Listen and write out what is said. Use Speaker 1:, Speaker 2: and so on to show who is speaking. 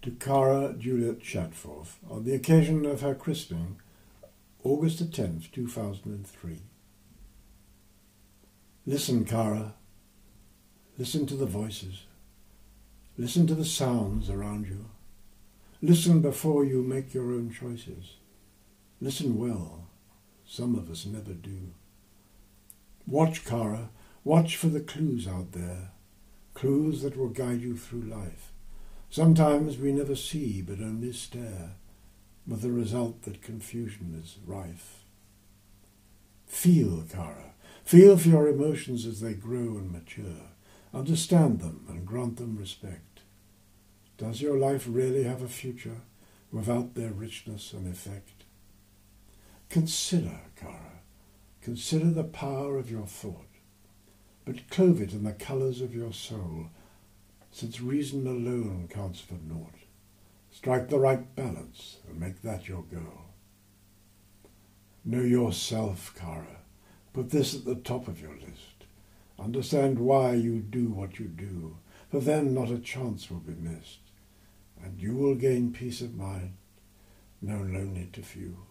Speaker 1: to Cara Juliet Chatforth on the occasion of her christening, August the 10th, 2003. Listen, Cara. Listen to the voices. Listen to the sounds around you. Listen before you make your own choices. Listen well. Some of us never do. Watch, Cara. Watch for the clues out there. Clues that will guide you through life. Sometimes we never see but only stare, with the result that confusion is rife. Feel, Cara. Feel for your emotions as they grow and mature. Understand them and grant them respect. Does your life really have a future without their richness and effect? Consider, Cara. Consider the power of your thought, but clothe it in the colours of your soul, since reason alone counts for naught. Strike the right balance and make that your goal. Know yourself, Cara. Put this at the top of your list. Understand why you do what you do, for then not a chance will be missed, and you will gain peace of mind, known only to few.